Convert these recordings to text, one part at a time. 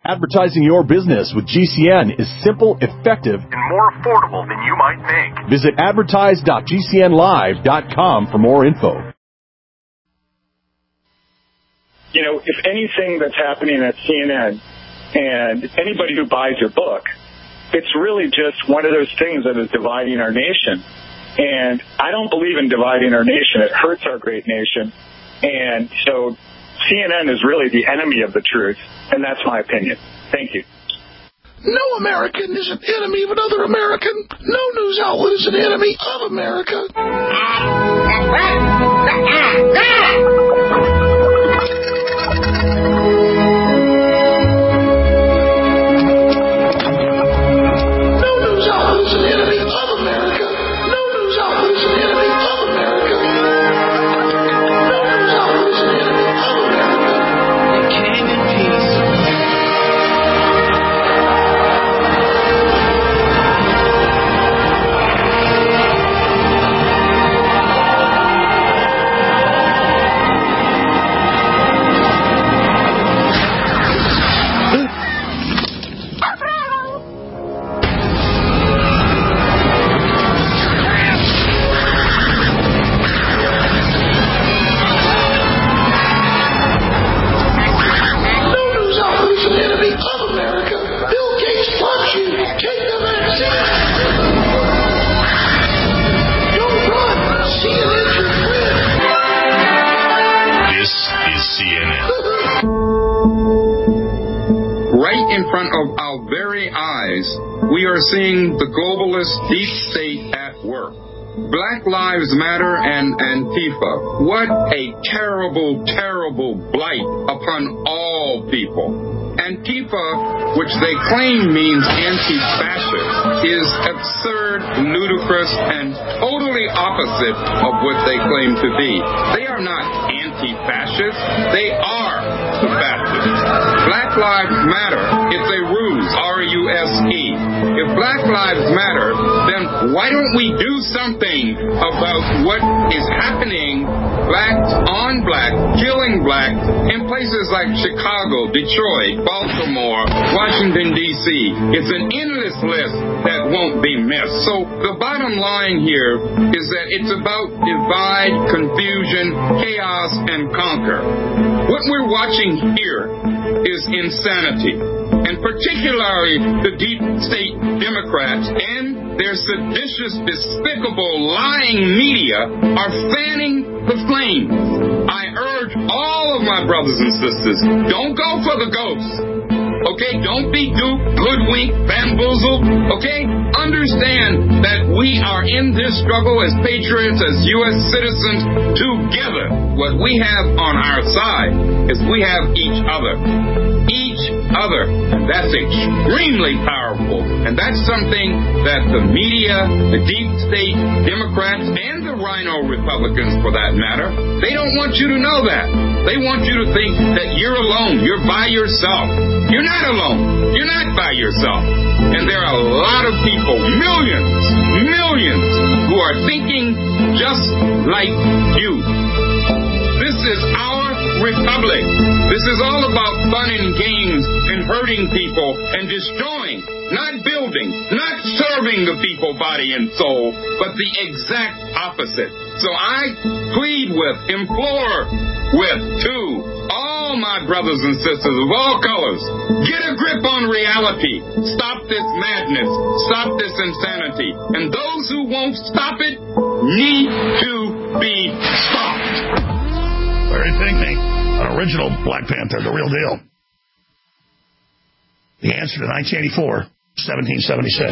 Advertising your business with GCN is simple, effective, and more affordable than you might think. Visit advertise.gcnlive.com for more info. You know, if anything that's happening at CNN and anybody who buys your book, it's really just one of those things that is dividing our nation. And I don't believe in dividing our nation. It hurts our great nation. And so CNN is really the enemy of the truth, and that's my opinion. Thank you. No American is an enemy of another American. No news outlet is an enemy of America. No news outlet is an enemy of America. No news outlet is an enemy of America. No news outlet is an enemy of America. And came in peace. We are seeing the globalist deep state at work. Black Lives Matter and Antifa. What a terrible, terrible blight upon all people. Antifa, which they claim means anti-fascist, is absurd, ludicrous, and totally opposite of what they claim to be. They are not anti-fascist. They are the fascists. Black Lives Matter, it's a ruse, R-U-S-E. If Black Lives Matter, then why don't we do something about what is happening, blacks on black, killing blacks, in places like Chicago, Detroit, Baltimore, Washington, D.C. It's an endless list that won't be missed. So the bottom line here is that it's about divide, confusion, chaos, and conquer. What we're watching here is insanity, and particularly the deep state Democrats and their seditious, despicable, lying media are fanning the flames. I urge all of my brothers and sisters, don't go for the ghosts. Okay, don't be duped, hoodwinked, bamboozled. Okay, understand that we are in this struggle as patriots, as U.S. citizens, together. What we have on our side is we have each other. Each other. And that's extremely powerful. And that's something that the media, the deep state Democrats, and the rhino Republicans, for that matter, they don't want you to know that. They want you to think that you're alone. You're by yourself. You're not alone. You're not by yourself. And there are a lot of people, millions, who are thinking just like you. This is our republic. This is all about fun and games and hurting people and destroying, not building, not serving the people, body and soul, but the exact opposite. So I plead with, implore with, to all my brothers and sisters of all colors, get a grip on reality. Stop this madness. Stop this insanity. And those who won't stop it need to be stopped. Larry Pinkney, an original Black Panther, the real deal. The answer to 1984, 1776.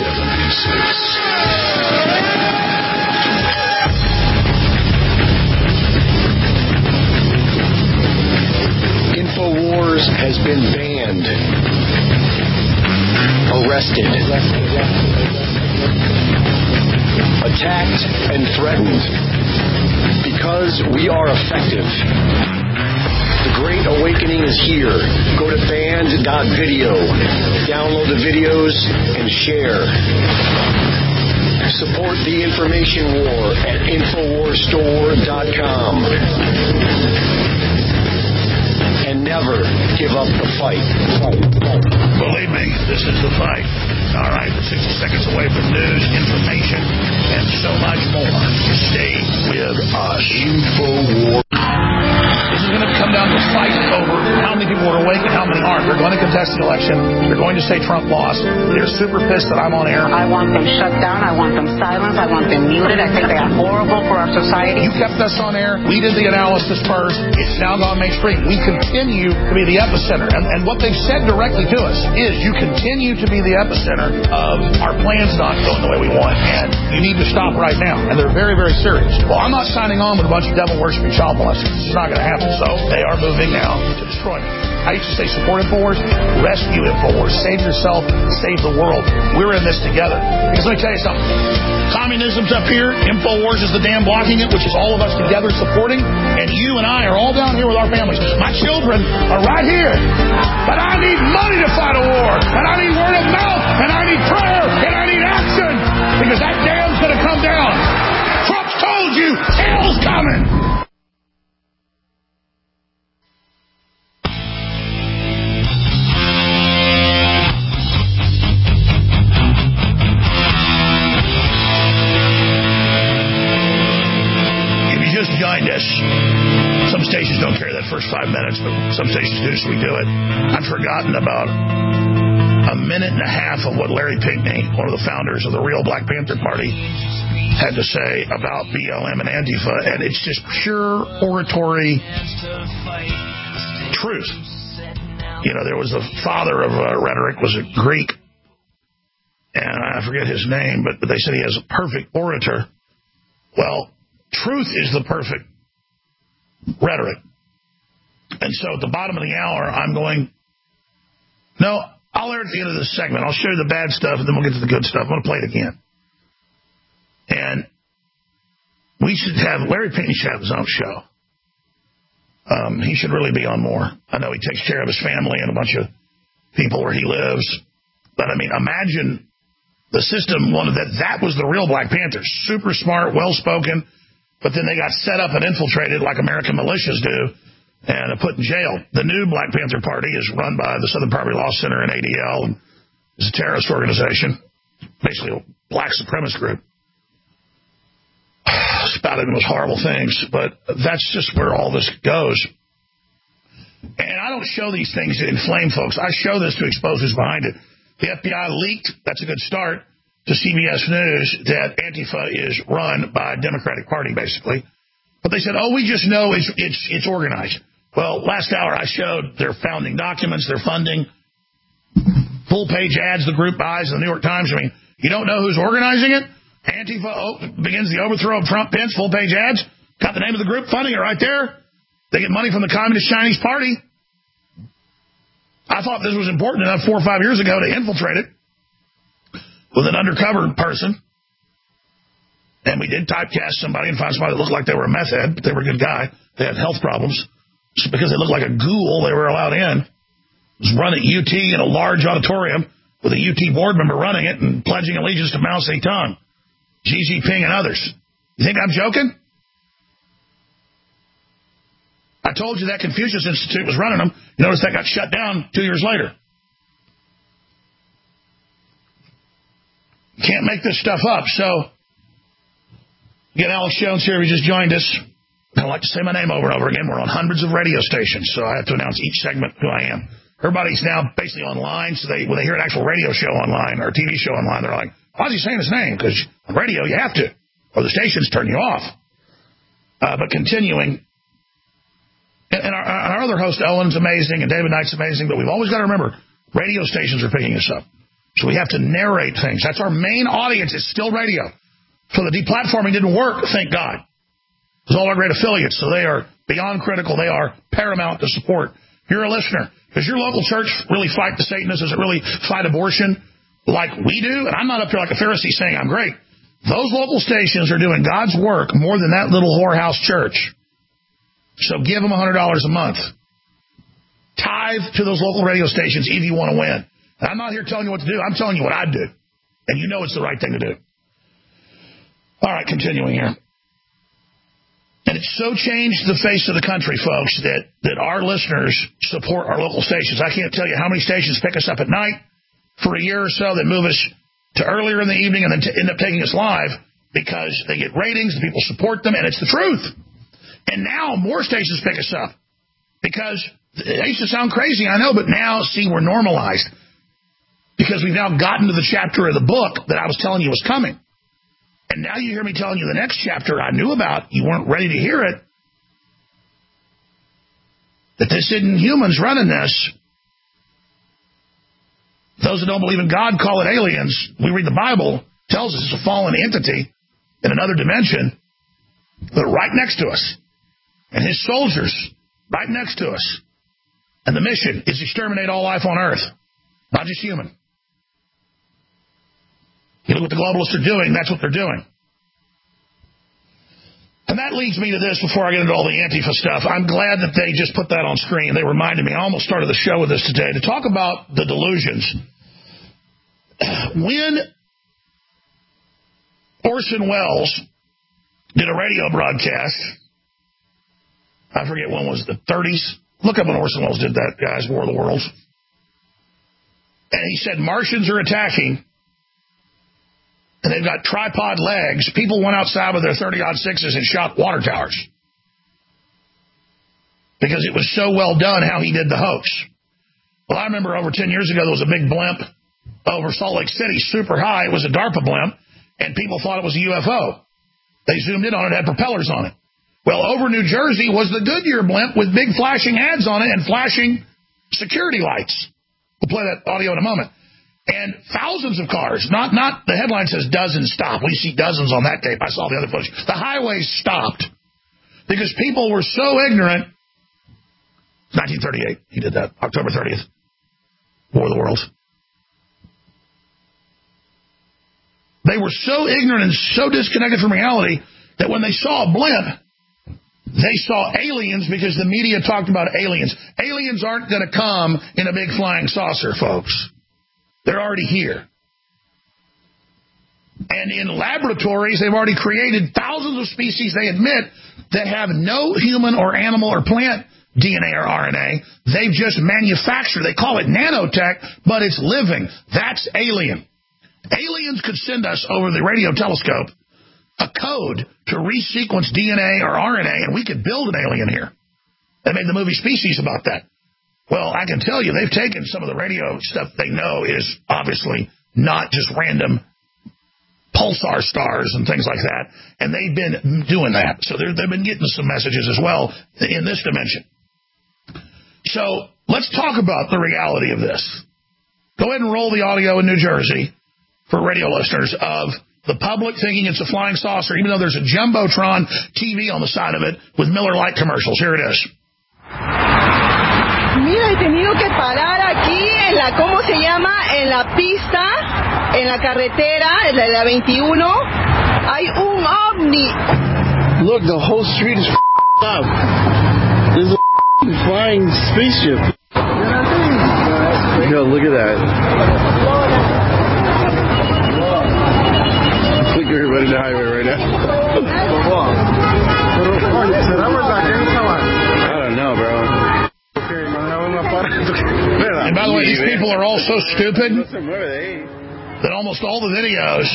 InfoWars has been banned, arrested, attacked, and threatened because we are effective. The Great Awakening is here. Go to band.video, download the videos, and share. Support the information war at InfoWarsStore.com. And never give up the fight. This is The Fight. All right, we're 60 seconds away from news, information, and so much more. Stay with us. InfoWars. This is going to come down to a fight over how many people are awake and how many aren't. They're going to contest the election. They're going to say Trump lost. They're super pissed that I'm on air. I want them shut down. I want them silenced. I want them muted. I think they are horrible for our society. You kept us on air. We did the analysis first. It's now gone mainstream. We continue to be the epicenter. And what they've said directly to us is you continue to be the epicenter of our plans not going the way we want. And you need to stop right now. And they're very, very serious. Well, I'm not signing on with a bunch of devil-worshipping child molesters. It's not going to happen. So they are moving now to destroy me. I used to say support InfoWars, rescue InfoWars, save yourself, save the world. We're in this together. Because let me tell you something. Communism's up here. InfoWars is the dam blocking it, which is all of us together supporting. And you and I are all down here with our families. My children are right here. But I need money to fight a war. And I need word of mouth. And I need prayer. And I need action. Because that dam's going to come down. Trump's told you hell's coming. Joined us. Some stations don't carry that first 5 minutes, but some stations do, so we do it. I've forgotten about a minute and a half of what Larry Pinckney, one of the founders of the real Black Panther Party, had to say about BLM and Antifa, and it's just pure oratory truth. You know, there was the father of rhetoric was a Greek, and I forget his name, but they said he has a perfect orator. Well, truth is the perfect rhetoric. And so at the bottom of the hour, I'm going, no, I'll air at the end of this segment. I'll show you the bad stuff, and then we'll get to the good stuff. I'm going to play it again. And we should have, Larry Pinckney should have his own show. He should really be on more. I know he takes care of his family and a bunch of people where he lives. But, I mean, imagine the system wanted that was the real Black Panthers. Super smart, well-spoken. But then they got set up and infiltrated like American militias do and put in jail. The new Black Panther Party is run by the Southern Poverty Law Center and ADL, and is a terrorist organization, basically a black supremacist group. Spouted the most horrible things, but that's just where all this goes. And I don't show these things to inflame folks. I show this to expose who's behind it. The FBI leaked, that's a good start, to CBS News that Antifa is run by a Democratic Party, basically. But they said, oh, we just know it's organized. Well, last hour I showed their founding documents, their funding, full-page ads the group buys in the New York Times. I mean, you don't know who's organizing it? Antifa begins the overthrow of Trump, Pence, full-page ads. Got the name of the group, funding it right there. They get money from the Communist Chinese Party. I thought this was important enough 4 or 5 years ago to infiltrate it with an undercover person. And we did typecast somebody and find somebody that looked like they were a meth head, but they were a good guy. They had health problems. Just because they looked like a ghoul, they were allowed in. It was run at UT in a large auditorium with a UT board member running it and pledging allegiance to Mao Zedong, Xi Jinping, and others. You think I'm joking? I told you that Confucius Institute was running them. You notice that got shut down 2 years later. Can't make this stuff up. So, again, Alex Jones here. He just joined us. I like to say my name over and over again. We're on hundreds of radio stations, so I have to announce each segment who I am. Everybody's now basically online, so when they hear an actual radio show online or a TV show online, they're like, why is he saying his name? Because on radio, you have to, or the stations turn you off. But continuing, and our other host, Ellen's amazing, and David Knight's amazing, but we've always got to remember, radio stations are picking us up. So we have to narrate things. That's our main audience. It's still radio. So the deplatforming didn't work, thank God. It's all our great affiliates, so they are beyond critical. They are paramount to support. You're a listener. Does your local church really fight the Satanists? Does it really fight abortion like we do? And I'm not up here like a Pharisee saying I'm great. Those local stations are doing God's work more than that little whorehouse church. So give them $100 a month. Tithe to those local radio stations if you want to win. And I'm not here telling you what to do. I'm telling you what I do. And you know it's the right thing to do. All right, continuing here. And it's so changed the face of the country, folks, that our listeners support our local stations. I can't tell you how many stations pick us up at night, for a year or so that move us to earlier in the evening and then end up taking us live because they get ratings, and people support them, and it's the truth. And now more stations pick us up because it used to sound crazy, I know, but now, see, we're normalized because we've now gotten to the chapter of the book that I was telling you was coming. And now you hear me telling you the next chapter I knew about. You weren't ready to hear it. That this isn't humans running this. Those that don't believe in God call it aliens. We read the Bible, tells us it's a fallen entity in another dimension, but right next to us. And his soldiers right next to us. And the mission is to exterminate all life on Earth, not just human. You look what the globalists are doing, that's what they're doing. And that leads me to this before I get into all the Antifa stuff. I'm glad that they just put that on screen. They reminded me, I almost started the show with this today, to talk about the delusions. When Orson Welles did a radio broadcast, I forget when was it, the 30s? Look up when Orson Welles did that, guys, War of the Worlds. And he said Martians are attacking, and they've got tripod legs. People went outside with their 30-06s and shot water towers because it was so well done how he did the hoax. Well, I remember over 10 years ago, there was a big blimp over Salt Lake City, super high. It was a DARPA blimp, and people thought it was a UFO. They zoomed in on it, had propellers on it. Well, over New Jersey was the Goodyear blimp with big flashing ads on it and flashing security lights. We'll play that audio in a moment. And thousands of cars, not the headline says dozens stop. We see dozens on that tape. I saw the other footage. The highways stopped because people were so ignorant. 1938, he did that, October 30th, War of the Worlds. They were so ignorant and so disconnected from reality that when they saw a blimp, they saw aliens because the media talked about aliens. Aliens aren't going to come in a big flying saucer, folks. They're already here. And in laboratories, they've already created thousands of species, they admit, that have no human or animal or plant DNA or RNA. They've just manufactured. They call it nanotech, but it's living. That's alien. Aliens could send us over the radio telescope a code to resequence DNA or RNA, and we could build an alien here. They made the movie Species about that. Well, I can tell you, they've taken some of the radio stuff they know is obviously not just random pulsar stars and things like that, and they've been doing that. So they've been getting some messages as well in this dimension. So let's talk about the reality of this. Go ahead and roll the audio in New Jersey for radio listeners of the public thinking it's a flying saucer, even though there's a Jumbotron TV on the side of it with Miller Lite commercials. Here it is. Mira, he tenido que parar aquí en la, ¿cómo se llama? En la pista, en la carretera, en la 21. Hay un ovni. Look, the whole street is up. There's a flying spaceship. Yo, look at that. Look at everybody on the highway right now. I don't know, bro. And by the way, these people are all so stupid that almost all the videos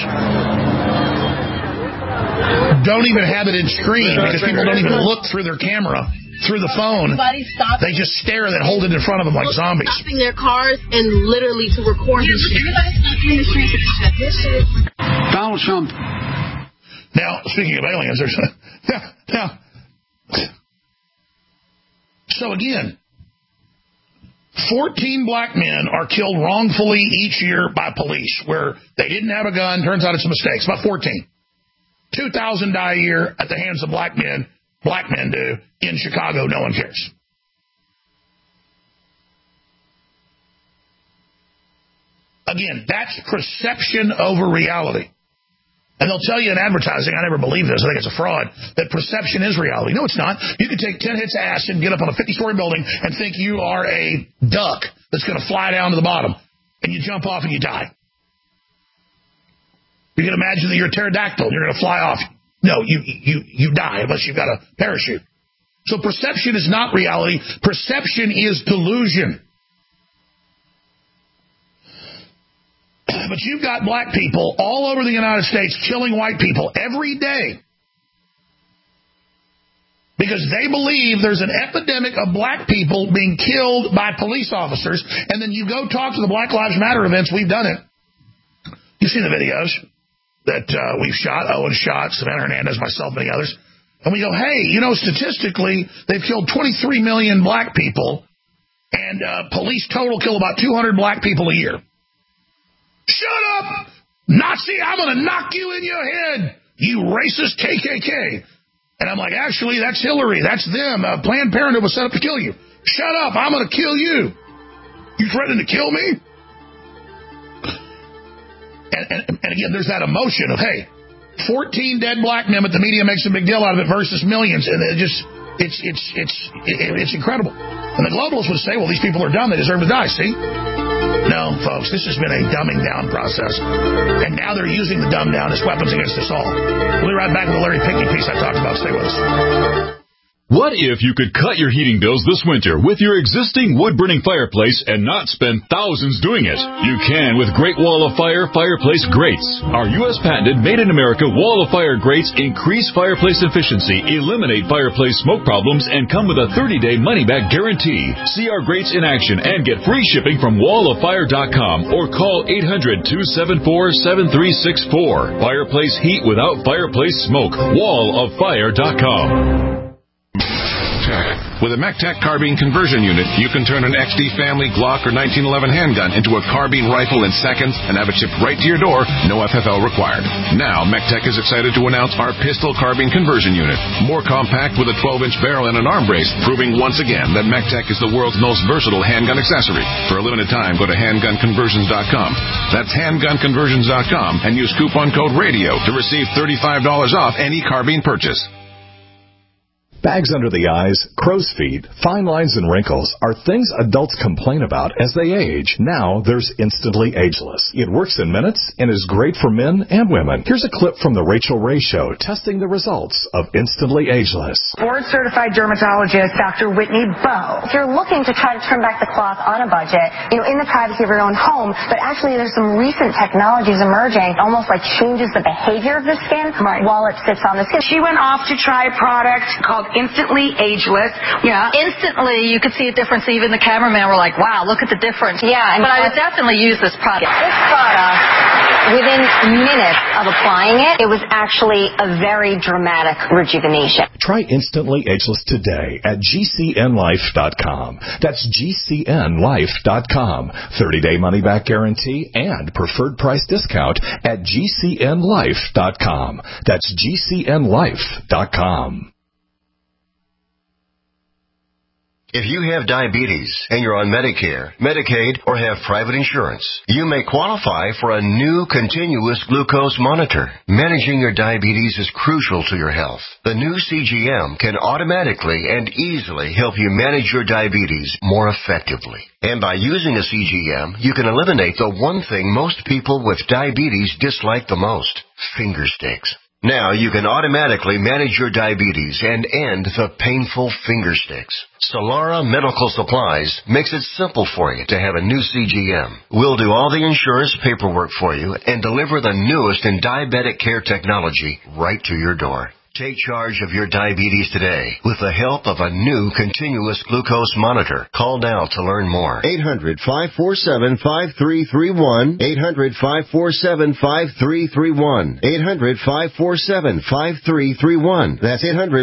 don't even have it in screen because people don't even look through their camera, through the phone. They just stare and hold it in front of them like zombies. Stopping their cars and literally to record this shit. Donald Trump. Now, speaking of aliens, there's so again, 14 black men are killed wrongfully each year by police where they didn't have a gun. Turns out it's a mistake. It's about 14. 2,000 die a year at the hands of black men. Black men do. In Chicago, no one cares. Again, that's perception over reality. And they'll tell you in advertising, I never believe this, I think it's a fraud, that perception is reality. No, it's not. You could take 10 hits of acid and get up on a 50-story building and think you are a duck that's going to fly down to the bottom. And you jump off and you die. You can imagine that you're a pterodactyl and you're going to fly off. No, you die unless you've got a parachute. So perception is not reality. Perception is delusion. But you've got black people all over the United States killing white people every day because they believe there's an epidemic of black people being killed by police officers. And then you go talk to the Black Lives Matter events. We've done it. You've seen the videos that we've shot. Owen shot, Savannah Hernandez, myself, many others. And we go, hey, you know, statistically, they've killed 23 million black people, and police total kill about 200 black people a year. Shut up, Nazi! I'm going to knock you in your head, you racist KKK. And I'm like, actually, that's Hillary. That's them. Planned Parenthood was set up to kill you. Shut up. I'm going to kill you. You threatening to kill me? And again, there's that emotion of, hey, 14 dead black men, but the media makes a big deal out of it versus millions. And it's incredible. And the globalists would say, well, these people are dumb. They deserve to die. See? No, folks, this has been a dumbing down process. And now they're using the dumb down as weapons against us all. We'll be right back with the Larry Pinkney piece I talked about. Stay with us. What if you could cut your heating bills this winter with your existing wood-burning fireplace and not spend thousands doing it? You can with Great Wall of Fire fireplace grates. Our U.S.-patented, made-in-America Wall of Fire grates increase fireplace efficiency, eliminate fireplace smoke problems, and come with a 30-day money-back guarantee. See our grates in action and get free shipping from walloffire.com or call 800-274-7364. Fireplace heat without fireplace smoke. walloffire.com. With a MECTEC carbine conversion unit, you can turn an XD family Glock or 1911 handgun into a carbine rifle in seconds and have it shipped right to your door, no FFL required. Now, MECTEC is excited to announce our pistol carbine conversion unit. More compact with a 12-inch barrel and an arm brace, proving once again that MECTEC is the world's most versatile handgun accessory. For a limited time, go to handgunconversions.com. That's handgunconversions.com and use coupon code RADIO to receive $35 off any carbine purchase. Bags under the eyes, crow's feet, fine lines, and wrinkles are things adults complain about as they age. Now there's Instantly Ageless. It works in minutes and is great for men and women. Here's a clip from The Rachel Ray Show testing the results of Instantly Ageless. Board-certified dermatologist Dr. Whitney Bowe. If you're looking to try to turn back the clock on a budget, in the privacy of your own home, but actually there's some recent technologies emerging, almost like changes the behavior of the skin while it sits on the skin. She went off to try a product called Instantly Ageless. Yeah. Instantly, you could see a difference. Even the cameraman were like, wow, look at the difference. Yeah. But I would definitely use this product. This product, within minutes of applying it, it was actually a very dramatic rejuvenation. Try Instantly Ageless today at GCNlife.com. That's GCNlife.com. 30-day money-back guarantee and preferred price discount at GCNlife.com. That's GCNlife.com. If you have diabetes and you're on Medicare, Medicaid, or have private insurance, you may qualify for a new continuous glucose monitor. Managing your diabetes is crucial to your health. The new CGM can automatically and easily help you manage your diabetes more effectively. And by using a CGM, you can eliminate the one thing most people with diabetes dislike the most: finger sticks. Now you can automatically manage your diabetes and end the painful finger sticks. Solara Medical Supplies makes it simple for you to have a new CGM. We'll do all the insurance paperwork for you and deliver the newest in diabetic care technology right to your door. Take charge of your diabetes today with the help of a new continuous glucose monitor. Call now to learn more. 800-547-5331. 800-547-5331. 800-547-5331. That's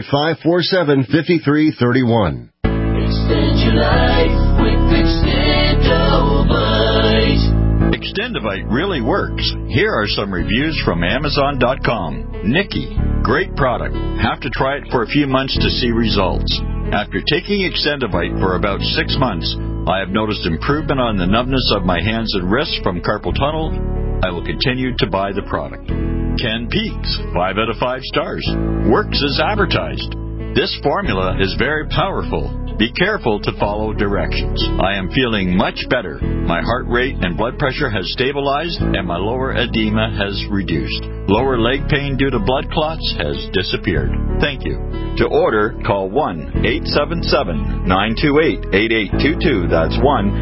800-547-5331. Extend your life with Extendovite. Extendovite really works. Here are some reviews from Amazon.com. Nikki, great product. Have to try it for a few months to see results. After taking Extendovite for about 6 months, I have noticed improvement on the numbness of my hands and wrists from carpal tunnel. I will continue to buy the product. Ken Peaks, 5 out of 5 stars. Works as advertised. This formula is very powerful. Be careful to follow directions. I am feeling much better. My heart rate and blood pressure has stabilized, and my lower edema has reduced. Lower leg pain due to blood clots has disappeared. Thank you. To order, call 1-877-928-8822. That's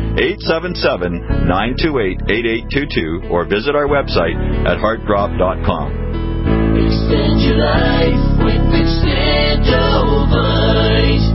1-877-928-8822. Or visit our website at heartdrop.com. Extend your life with Extendovite.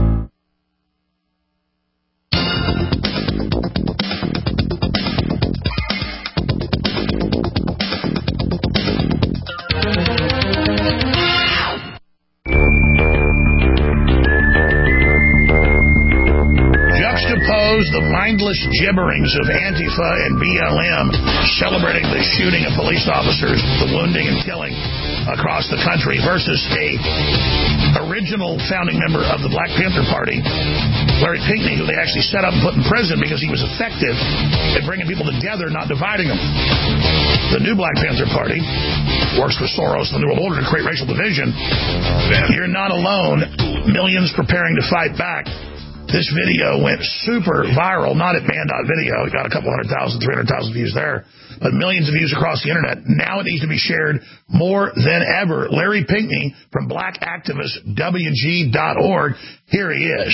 The mindless gibberings of Antifa and BLM celebrating the shooting of police officers, the wounding and killing across the country, versus a original founding member of the Black Panther Party, Larry Pinckney, who they actually set up and put in prison because he was effective at bringing people together, not dividing them. The new Black Panther Party works for Soros and the New World Order to create racial division. You're not alone. Millions preparing to fight back. This video went super viral, not at man.video. It got a couple 100,000, 300,000 views there, but millions of views across the internet. Now it needs to be shared more than ever. Larry Pinckney from blackactivistwg.org. Here he is.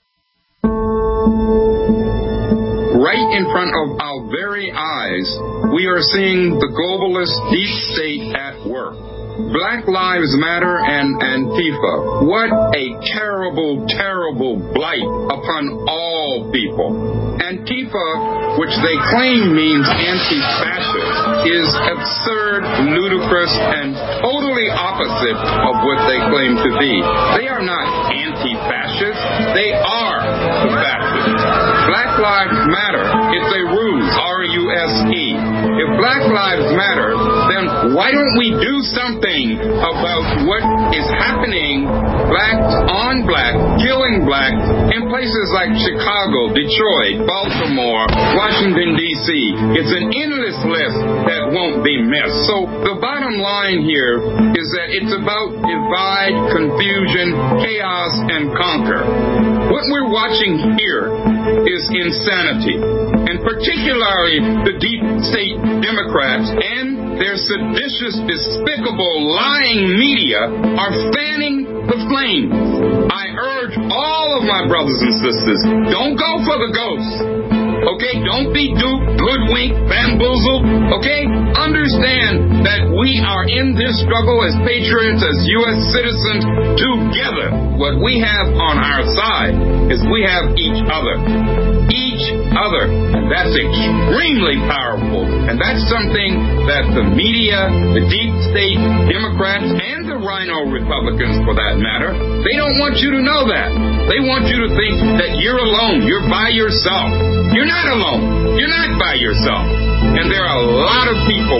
Right in front of our very eyes, we are seeing the globalist deep state at work. Black Lives Matter and Antifa. What a terrible, terrible blight upon all people. Antifa, which they claim means anti-fascist, is absurd, ludicrous, and totally opposite of what they claim to be. They are not anti-fascist. They are fascist. Black Lives Matter. It's a ruse, R-U-S-E. If Black Lives Matter, then why don't we do something about what is happening, black on black, killing black, in places like Chicago, Detroit, Baltimore, Washington, D.C. It's an endless list that won't be missed. So the bottom line here is that it's about divide, confusion, chaos, and conquer. What we're watching here is insanity, and particularly the deep state Democrats and their seditious, despicable, lying media are fanning the flames. I urge all of my brothers and sisters, don't go for the ghosts. Okay? Don't be duped, hoodwinked, bamboozled. Okay? Understand that we are in this struggle as patriots, as U.S. citizens, together. What we have on our side is we have each other. Each other. And that's extremely powerful. And that's something that the media, the deep state Democrats, and the rhino Republicans, for that matter, they don't want you to know that. They want you to think that you're alone. You're by yourself. You're not alone. You're not by yourself. And there are a lot of people,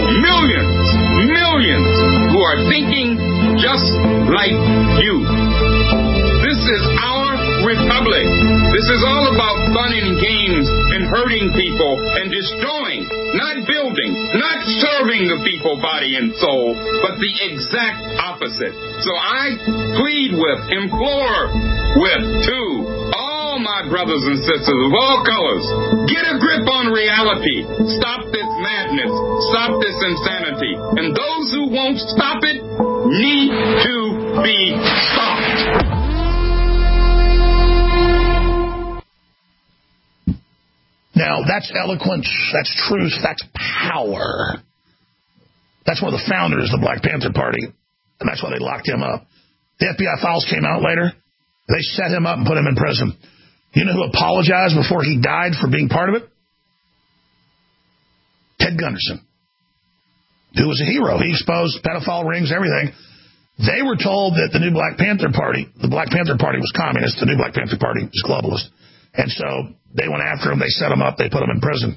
millions, who are thinking just like you. This is our republic. This is all about fun and games and hurting people and destroying, not building, not serving the people, body and soul, but the exact opposite. So I plead with, implore with, too, all my brothers and sisters of all colors, get a grip on reality. Stop this madness. Stop this insanity. And those who won't stop it need to be stopped. Now, that's eloquence, that's truth, that's power. That's one of the founders of the Black Panther Party, and that's why they locked him up. The FBI files came out later. They set him up and put him in prison. You know who apologized before he died for being part of it? Ted Gunderson, who was a hero. He exposed pedophile rings, everything. They were told that the new Black Panther Party, the Black Panther Party was communist, the new Black Panther Party was globalist. And so they went after him, they set him up, they put him in prison.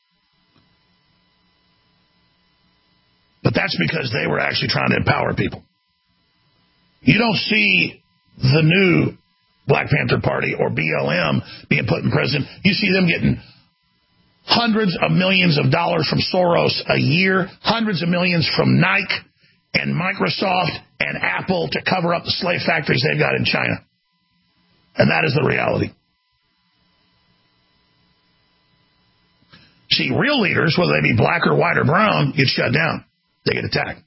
But that's because they were actually trying to empower people. You don't see the new Black Panther Party or BLM being put in prison. You see them getting hundreds of millions of dollars from Soros a year, hundreds of millions from Nike and Microsoft and Apple to cover up the slave factories they've got in China. And that is the reality. See, real leaders, whether they be black or white or brown, get shut down. They get attacked.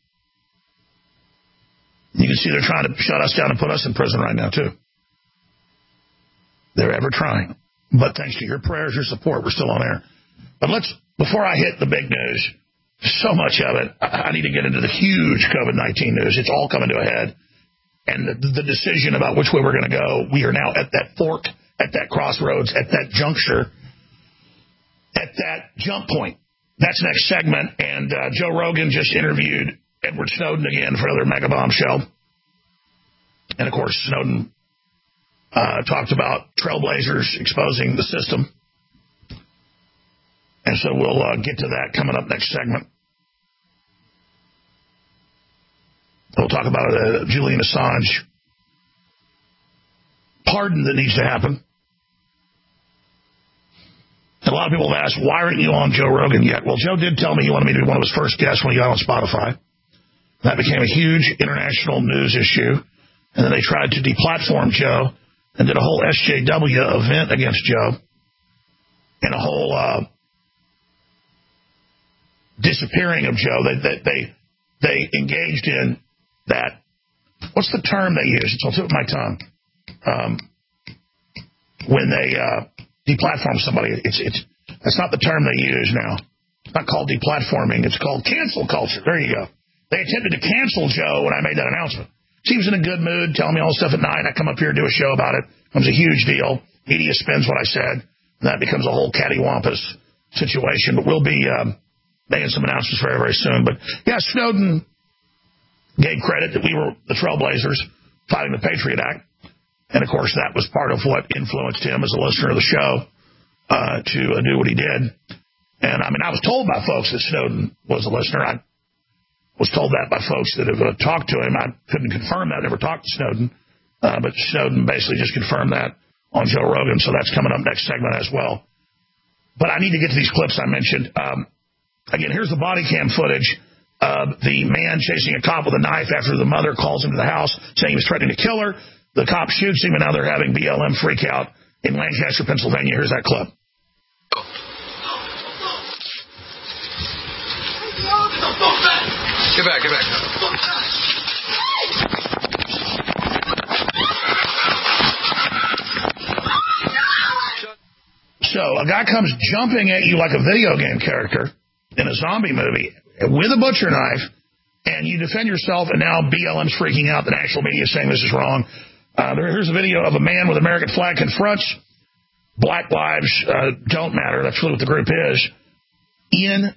You can see they're trying to shut us down and put us in prison right now, too. They're ever trying. But thanks to your prayers, your support, we're still on air. But before I hit the big news, so much of it, I need to get into the huge COVID-19 news. It's all coming to a head. And the decision about which way we're going to go, we are now at that fork, at that crossroads, at that juncture, at that jump point. That's next segment. And Joe Rogan just interviewed Edward Snowden again for another mega bombshell. And, of course, Snowden talked about trailblazers exposing the system. And so we'll get to that coming up next segment. We'll talk about Julian Assange pardon that needs to happen. And a lot of people have asked, why aren't you on Joe Rogan yet? Well, Joe did tell me he wanted me to be one of his first guests when he got on Spotify. That became a huge international news issue. And then they tried to deplatform Joe and did a whole SJW event against Joe and a whole disappearing of Joe. They engaged in that. What's the term they use? It's on the tip of my tongue. When they deplatform somebody, that's not the term they use now. It's not called deplatforming. It's called cancel culture. There you go. They attempted to cancel Joe when I made that announcement. He was in a good mood, telling me all this stuff at night. I come up here and do a show about it. It becomes a huge deal. Media spins what I said. And that becomes a whole cattywampus situation. But we'll be making some announcements very, very soon. But, yeah, Snowden gave credit that we were the trailblazers fighting the Patriot Act. And, of course, that was part of what influenced him as a listener of the show to do what he did. And, I mean, I was told by folks that Snowden was a listener. I was told that by folks that have talked to him. I couldn't confirm that. I never talked to Snowden. But Snowden basically just confirmed that on Joe Rogan. So that's coming up next segment as well. But I need to get to these clips I mentioned. Again, here's the body cam footage of the man chasing a cop with a knife after the mother calls him to the house saying he was threatening to kill her. The cop shoots him, and now they're having BLM freak out in Lancaster, Pennsylvania. Here's that clip. Get back, get back. So a guy comes jumping at you like a video game character in a zombie movie with a butcher knife, and you defend yourself, and now BLM's freaking out. The national media is saying this is wrong. Here's a video of a man with American flag confronts Black Lives Don't Matter. That's really what the group is. In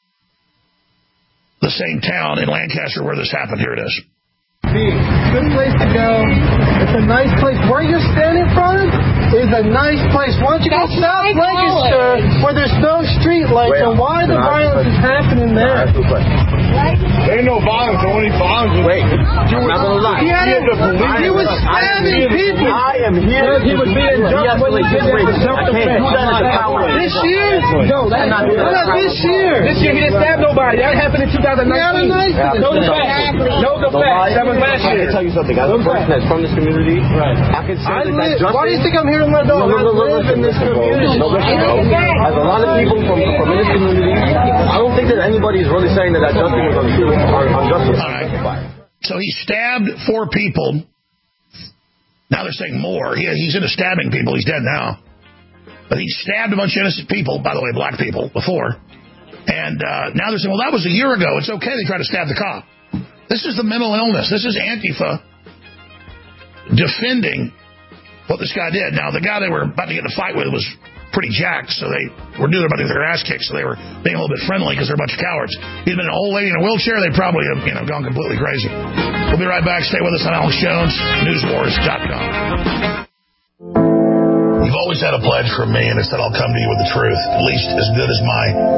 the same town in Lancaster where this happened. Here it is. Good place to go. It's a nice place. Where you're standing from is a nice place. Why don't you go South Lancaster where there's no street lights and why the violence is happening there? There ain't no violence. The only violence is... Wait. I'm not going to lie. He was stabbing people. I am here. He was being just when he did that for self-defense. This year? No, not this year. This year he didn't stab nobody. That happened in 2019. No defense. No defense. That was last year. I can tell you something. As a person that's from this community, I can say that justice... Why do you think I'm here in my dog? I live in this community. As a lot of people from this community, I don't think that anybody is really saying that justice was untrue or unjustified. Right. So he stabbed 4 people. Now they're saying more. He's into stabbing people. He's dead now. But he stabbed a bunch of innocent people, by the way, black people, before. And now they're saying, well, that was a year ago. It's okay they tried to stab the cop. This is the mental illness. This is Antifa defending what this guy did. Now, the guy they were about to get in a fight with was pretty jacked, so they were doing about to get their ass kicked, so they were being a little bit friendly because they're a bunch of cowards. If he'd been an old lady in a wheelchair, they probably have gone completely crazy. We'll be right back. Stay with us on Alex Jones, newswars.com. You've always had a pledge from me, and it's that I'll come to you with the truth, at least as good as my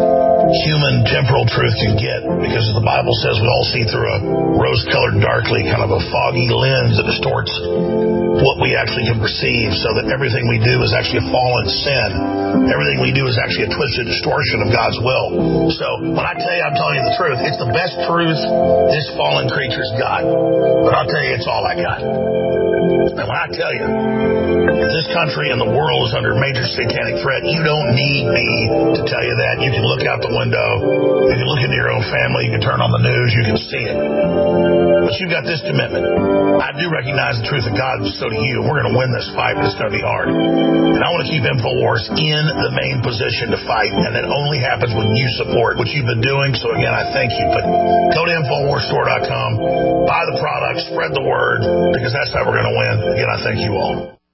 human temporal truth can get, because as the Bible says, we all see through a rose-colored darkly, kind of a foggy lens that distorts what we actually can perceive, so that everything we do is actually a fallen sin. Everything we do is actually a twisted distortion of God's will. So when I tell you I'm telling you the truth, it's the best truth this fallen creature's got. But I'll tell you, it's all I got. And when I tell you that this country and the world is under major satanic threat, you don't need me to tell you that. You can look out the window, you can look into your own family, you can turn on the news, you can see it. But you've got this commitment. I do recognize the truth of God, and so do you. We're going to win this fight, but it's going to be hard. And I want to keep InfoWars in the main position to fight, and that only happens when you support what you've been doing. So again, I thank you. But go to InfoWarsStore.com, buy the product, spread the word, because that's how we're going to win. Again, I thank you all.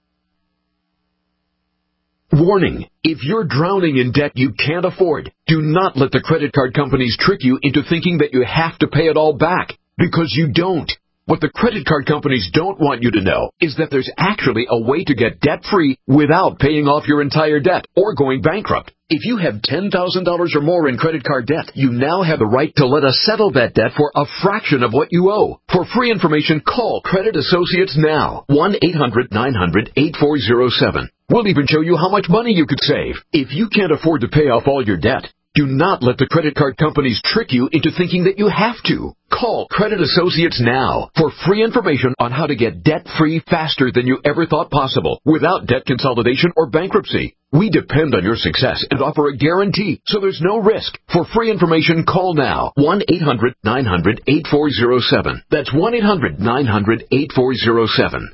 Warning, if you're drowning in debt you can't afford, do not let the credit card companies trick you into thinking that you have to pay it all back, because you don't. What the credit card companies don't want you to know is that there's actually a way to get debt-free without paying off your entire debt or going bankrupt. If you have $10,000 or more in credit card debt, you now have the right to let us settle that debt for a fraction of what you owe. For free information, call Credit Associates now. 1-800-900-8407. We'll even show you how much money you could save. If you can't afford to pay off all your debt, do not let the credit card companies trick you into thinking that you have to. Call Credit Associates now for free information on how to get debt-free faster than you ever thought possible without debt consolidation or bankruptcy. We depend on your success and offer a guarantee, so there's no risk. For free information, call now. 1-800-900-8407. That's 1-800-900-8407.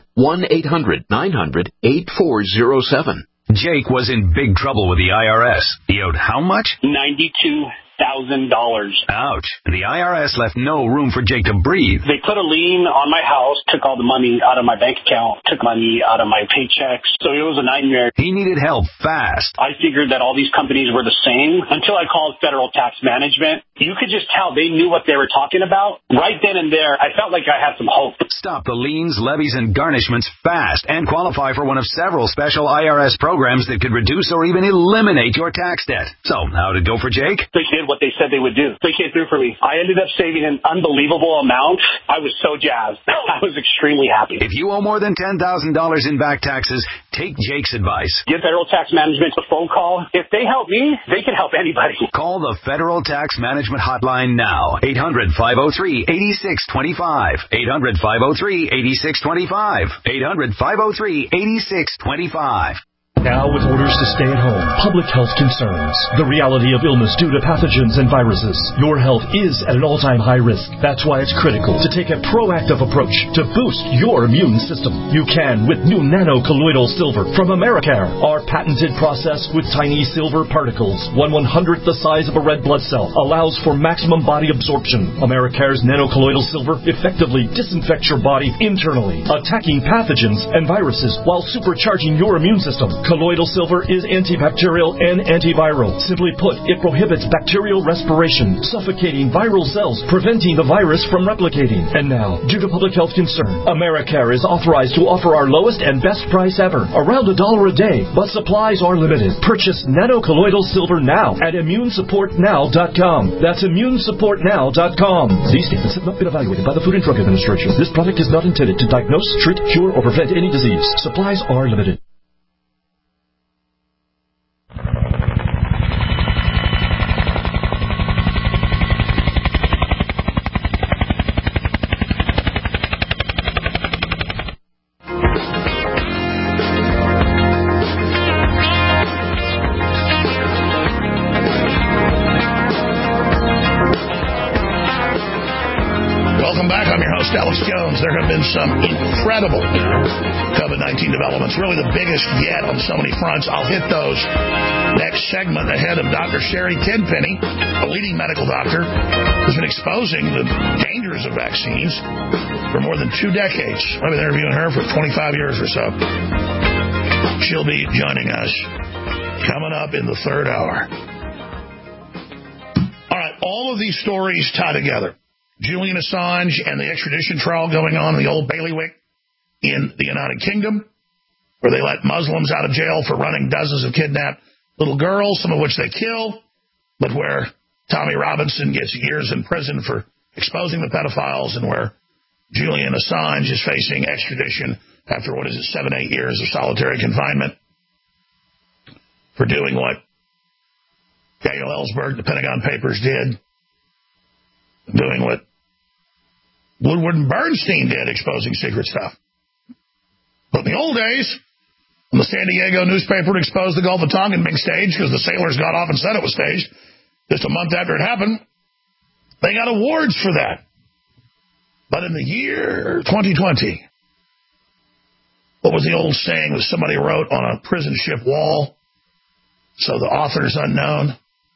1-800-900-8407. Jake was in big trouble with the IRS. He owed how much? $92,000. Ouch. The IRS left no room for Jake to breathe. They put a lien on my house, took all the money out of my bank account, took money out of my paychecks. So it was a nightmare. He needed help fast. I figured that all these companies were the same until I called Federal Tax Management. You could just tell they knew what they were talking about. Right then and there, I felt like I had some hope. Stop the liens, levies, and garnishments fast and qualify for one of several special IRS programs that could reduce or even eliminate your tax debt. So, how'd it go for Jake? They did what they said they would do. They came through for me. I ended up saving an unbelievable amount. I was so jazzed. I was extremely happy. If you owe more than $10,000 in back taxes, take Jake's advice. Give Federal Tax Management a phone call. If they help me, they can help anybody. Call the Federal Tax Management Hotline now. 800-503-8625. 800-503-8625. 800-503-8625. Now, with orders to stay at home, public health concerns, the reality of illness due to pathogens and viruses, your health is at an all-time high risk. That's why it's critical to take a proactive approach to boost your immune system. You can with new nano-colloidal silver from Americare. Our patented process with tiny silver particles, 1/100th the size of a red blood cell, allows for maximum body absorption. Americare's nano-colloidal silver effectively disinfects your body internally, attacking pathogens and viruses while supercharging your immune system. Colloidal silver is antibacterial and antiviral. Simply put, it prohibits bacterial respiration, suffocating viral cells, preventing the virus from replicating. And now, due to public health concern, Americare is authorized to offer our lowest and best price ever, around $1 a day, but supplies are limited. Purchase nano-colloidal silver now at ImmuneSupportNow.com. That's ImmuneSupportNow.com. These statements have not been evaluated by the Food and Drug Administration. This product is not intended to diagnose, treat, cure, or prevent any disease. Supplies are limited. There have been some incredible COVID-19 developments, really the biggest yet on so many fronts. I'll hit those next segment ahead of Dr. Sherry Tenpenny, a leading medical doctor who's been exposing the dangers of vaccines for more than 2 decades. I've been interviewing her for 25 years or so. She'll be joining us coming up in the third hour. All right, all of these stories tie together. Julian Assange and the extradition trial going on in the Old Bailiwick in the United Kingdom, where they let Muslims out of jail for running dozens of kidnapped little girls, some of which they kill, but where Tommy Robinson gets years in prison for exposing the pedophiles, and where Julian Assange is facing extradition after, 7-8 years of solitary confinement for doing what Daniel Ellsberg, the Pentagon Papers, did, doing what Woodward and Bernstein did, exposing secret stuff. But in the old days, when the San Diego newspaper would expose the Gulf of Tonkin being staged because the sailors got off and said it was staged, just a month after it happened, they got awards for that. But in the year 2020, what was the old saying that somebody wrote on a prison ship wall, so the author's unknown?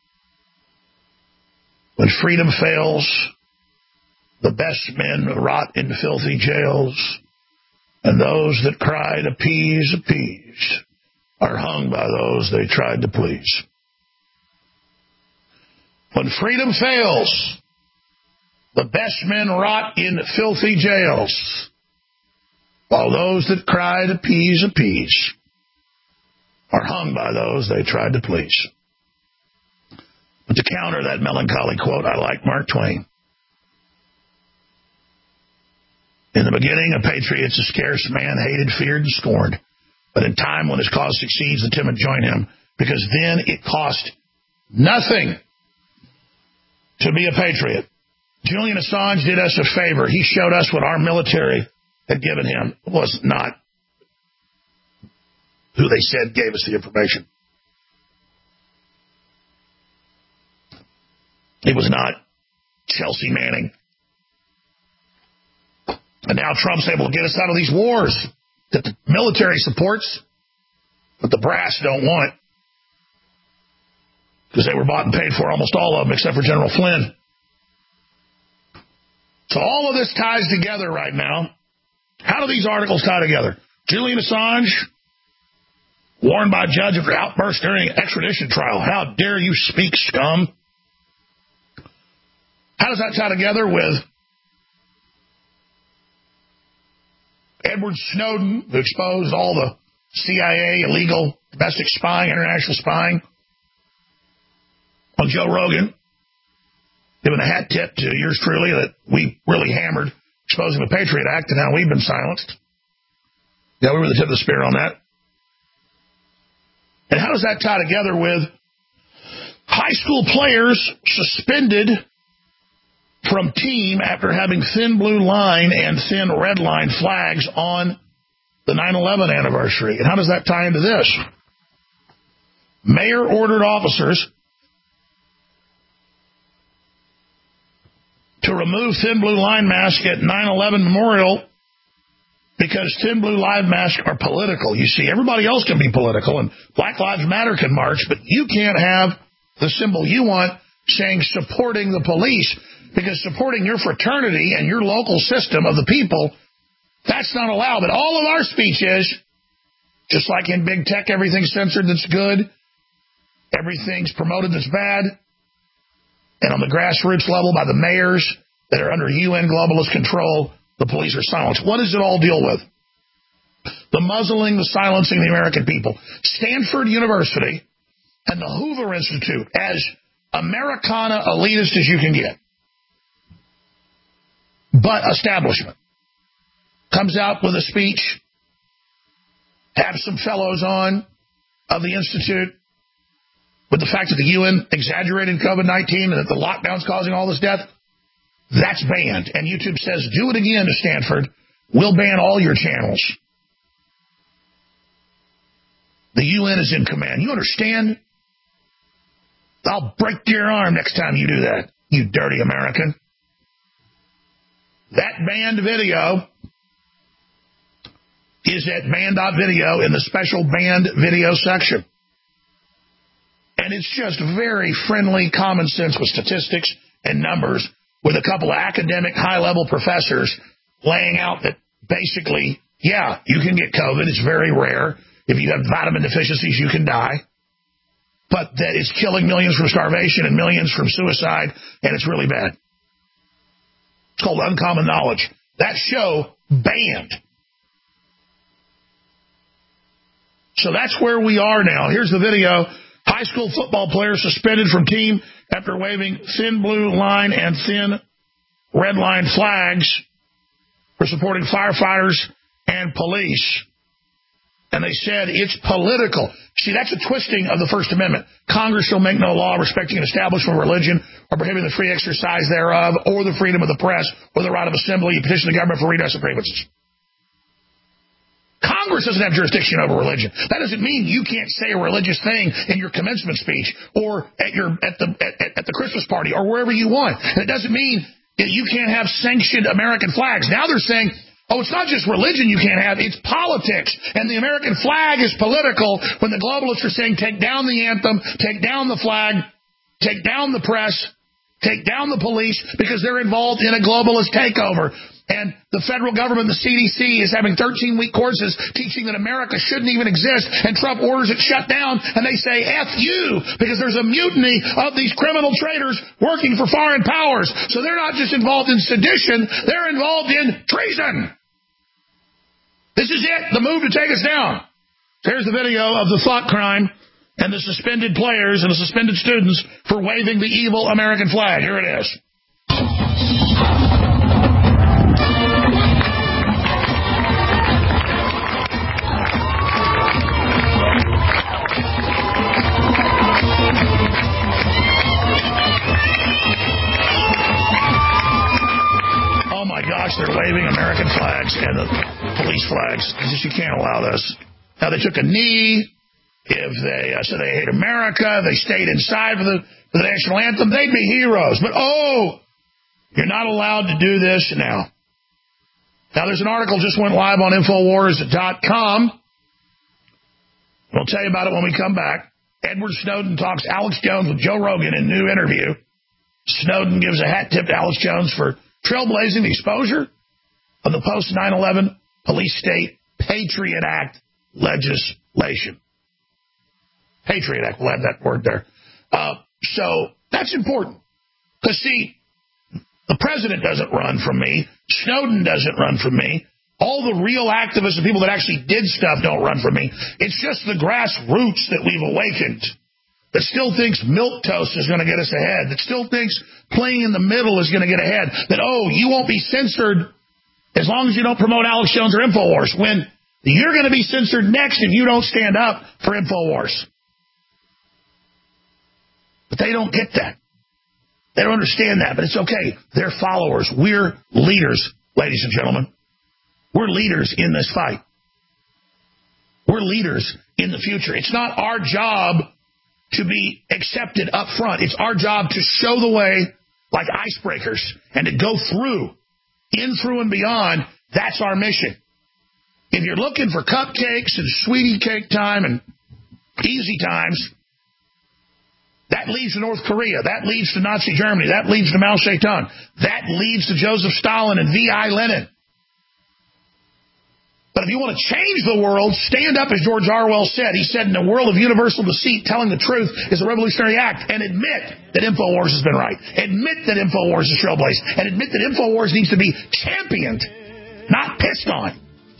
When freedom fails, the best men rot in filthy jails, and those that cried, appease, appease, are hung by those they tried to please. When freedom fails, the best men rot in filthy jails, while those that cried, appease, appease, are hung by those they tried to please. But to counter that melancholy quote, I like Mark Twain. In the beginning, a patriot's a scarce man, hated, feared, and scorned. But in time, when his cause succeeds, the timid join him, because then it cost nothing to be a patriot. Julian Assange did us a favor. He showed us what our military had given him. It was not who they said gave us the information. It was not Chelsea Manning. And now Trump's able to get us out of these wars that the military supports, but the brass don't want, because they were bought and paid for, almost all of them, except for General Flynn. So all of this ties together right now. How do these articles tie together? Julian Assange, warned by judge of outburst during extradition trial. How dare you speak, scum? How does that tie together with Edward Snowden, who exposed all the CIA illegal domestic spying, international spying, on Joe Rogan, giving a hat tip to yours truly that we really hammered, exposing the Patriot Act, and now we've been silenced. Yeah, we were the tip of the spear on that. And how does that tie together with high school players suspended from team after having thin blue line and thin red line flags on the 9/11 anniversary? And how does that tie into this? Mayor ordered officers to remove thin blue line mask at 9/11 memorial because thin blue line masks are political. You see, everybody else can be political, and Black Lives Matter can march, but you can't have the symbol you want saying supporting the police, because supporting your fraternity and your local system of the people, that's not allowed. But all of our speech is, just like in big tech, everything's censored that's good, everything's promoted that's bad, and on the grassroots level by the mayors that are under UN globalist control, the police are silenced. What does it all deal with? The muzzling, the silencing of the American people. Stanford University and the Hoover Institute, as Americana elitist as you can get, but establishment, comes out with a speech, have some fellows on of the Institute, with the fact that the UN exaggerated COVID-19 and that the lockdown's causing all this death. That's banned. And YouTube says, do it again to Stanford. We'll ban all your channels. The UN is in command. You understand? I'll break your arm next time you do that, you dirty American. That banned video is at banned.video in the special banned video section. And it's just very friendly common sense with statistics and numbers, with a couple of academic high-level professors laying out that basically, yeah, you can get COVID. It's very rare. If you have vitamin deficiencies, you can die. But that it's killing millions from starvation and millions from suicide, and it's really bad. It's called Uncommon Knowledge. That show banned. So that's where we are now. Here's the video. High school football player suspended from team after waving thin blue line and thin red line flags for supporting firefighters and police. And they said it's political. See, that's a twisting of the First Amendment. Congress shall make no law respecting an establishment of religion or prohibiting the free exercise thereof or the freedom of the press or the right of assembly. You petition the government for redress of grievances. Congress doesn't have jurisdiction over religion. That doesn't mean you can't say a religious thing in your commencement speech or at the Christmas party or wherever you want. And it doesn't mean that you can't have sanctioned American flags. Now they're saying, oh, it's not just religion you can't have, it's politics. And the American flag is political when the globalists are saying take down the anthem, take down the flag, take down the press, take down the police because they're involved in a globalist takeover. And the federal government, the CDC, is having 13-week courses teaching that America shouldn't even exist, and Trump orders it shut down, and they say, F you, because there's a mutiny of these criminal traitors working for foreign powers. So they're not just involved in sedition, they're involved in treason. This is it, the move to take us down. Here's the video of the thought crime and the suspended players and the suspended students for waving the evil American flag. Here it is. Oh my gosh, they're waving American flags and the police flags. You can't allow this. Now, they took a knee. If they said they hate America, they stayed inside for the national anthem, they'd be heroes. But, you're not allowed to do this now. Now, there's an article just went live on Infowars.com. We'll tell you about it when we come back. Edward Snowden talks Alex Jones with Joe Rogan in a new interview. Snowden gives a hat tip to Alex Jones for trailblazing the exposure of the post-9/11 police state Patriot Act legislation. Patriot Act, we'll add that word there. So that's important. Because, see, the president doesn't run from me. Snowden doesn't run from me. All the real activists and people that actually did stuff don't run from me. It's just the grassroots that we've awakened that still thinks milquetoast is going to get us ahead, that still thinks playing in the middle is going to get ahead, that, you won't be censored as long as you don't promote Alex Jones or Infowars, when you're going to be censored next if you don't stand up for Infowars. But they don't get that. They don't understand that, but it's okay. They're followers. We're leaders, ladies and gentlemen. We're leaders in this fight. We're leaders in the future. It's not our job to be accepted up front. It's our job to show the way like icebreakers and to go through, in, through, and beyond. That's our mission. If you're looking for cupcakes and sweetie cake time and easy times, that leads to North Korea. That leads to Nazi Germany. That leads to Mao Zedong. That leads to Joseph Stalin and V.I. Lenin. But if you want to change the world, stand up, as George Orwell said. He said, in a world of universal deceit, telling the truth is a revolutionary act. And admit that Infowars has been right. Admit that Infowars is trailblazed. And admit that Infowars needs to be championed, not pissed on.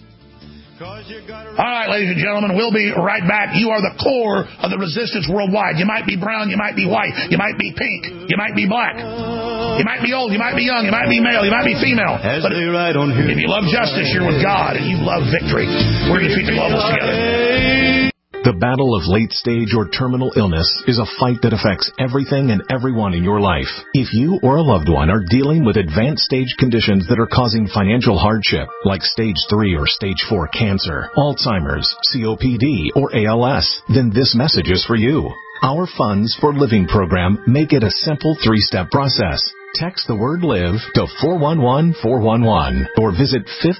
All right, ladies and gentlemen, we'll be right back. You are the core of the resistance worldwide. You might be brown, you might be white, you might be pink, you might be black, you might be old, you might be young, you might be male, you might be female. But if you love justice, you're with God, and you love victory. We're going to defeat the globalists together. The battle of late-stage or terminal illness is a fight that affects everything and everyone in your life. If you or a loved one are dealing with advanced stage conditions that are causing financial hardship, like stage 3 or stage 4 cancer, Alzheimer's, COPD, or ALS, then this message is for you. Our Funds for Living program make it a simple 3-step process. Text the word LIVE to 411411 or visit